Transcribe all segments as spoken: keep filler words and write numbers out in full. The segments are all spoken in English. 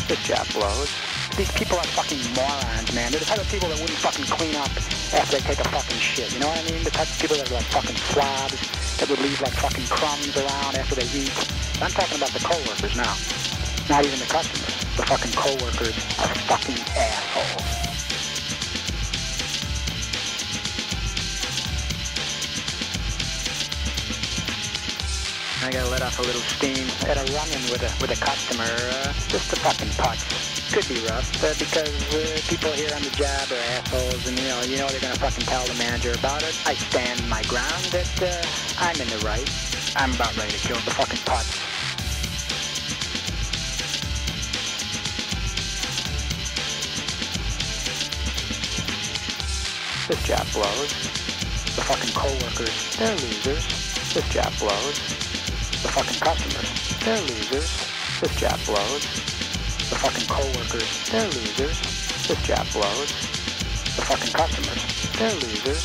This job blows. These people are fucking morons, man. They're the type of people that wouldn't fucking clean up after they take a fucking shit. You know what I mean? The type of people that are like fucking slobs, that would leave like fucking crumbs around after they eat. I'm talking about the coworkers now. Not even the customers. The fucking coworkers are fucking assholes. I gotta let off a little steam. I had a run-in with a with a customer, uh, just a fucking putz. Could be rough, uh, because uh, people here on the job are assholes, and you know, you know they're gonna fucking tell the manager about it. I stand my ground that uh, I'm in the right. I'm about ready to kill the fucking putz. This job blows. The fucking coworkers, they're losers. This job blows. The fucking customers, they're losers. This job blows. The fucking coworkers, they're losers. This job blows. The fucking customers, they're losers.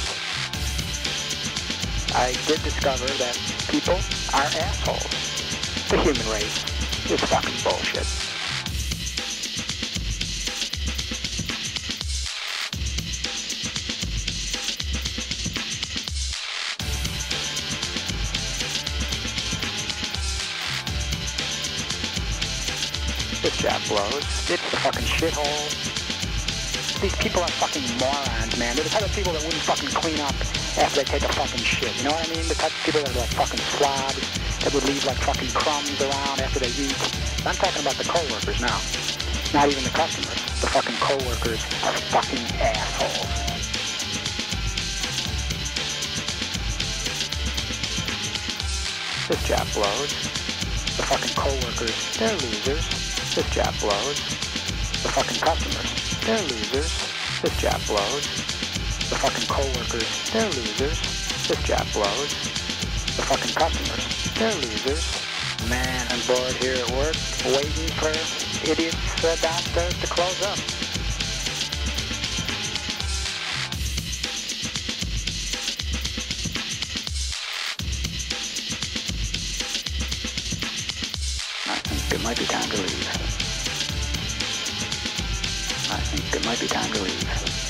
I did discover that people are assholes. The human race is fucking bullshit. This job blows. It's the fucking shithole. These people are fucking morons, man. They're the type of people that wouldn't fucking clean up after they take a fucking shit. You know what I mean? The type of people that are like fucking slobs, that would leave like fucking crumbs around after they eat. I'm talking about the coworkers now. Not even the customers. The fucking coworkers are fucking assholes. This job blows. The fucking coworkers, they're losers. This job blows. The fucking customers, they're losers. This job blows. The fucking coworkers, they're losers. This job blows. The fucking customers, they're losers. Man, I'm bored here at work, waiting for idiots uh, downstairs to close up. I think it might be time to leave. I think it might be time to leave.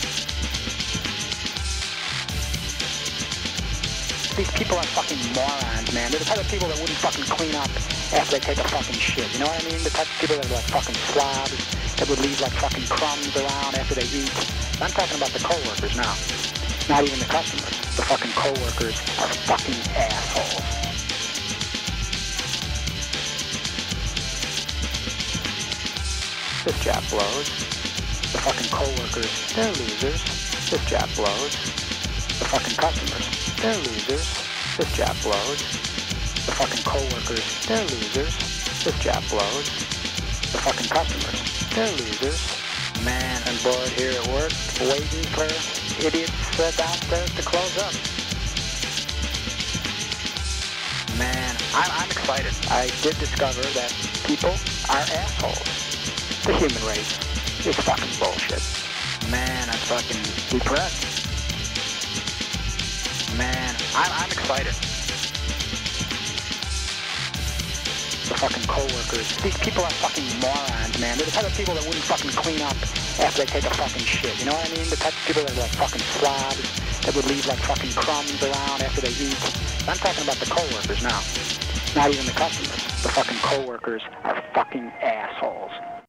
These people are fucking morons, man. They're the type of people that wouldn't fucking clean up after they take a fucking shit. You know what I mean? The type of people that are like fucking slobs, that would leave like fucking crumbs around after they eat. I'm talking about the coworkers now. Not even the customers. The fucking coworkers are fucking assholes. This job blows. The fucking coworkers, they're losers. This job blows. The fucking customers, they're losers. This job blows. The fucking coworkers, they're losers. This job blows. The fucking customers, they're losers. Man, I'm bored here at work, waiting for idiots uh, downstairs to close up. Man, I'm, I'm excited. I did discover that people are assholes. The human race is fucking bullshit. Man, I'm fucking depressed. Man, I'm, I'm excited. The fucking coworkers. These people are fucking morons, man. They're the type of people that wouldn't fucking clean up after they take a fucking shit. You know what I mean? The type of people that are like fucking slobs, that would leave like fucking crumbs around after they eat. I'm talking about the coworkers now. Not even the customers. The fucking coworkers are fucking assholes.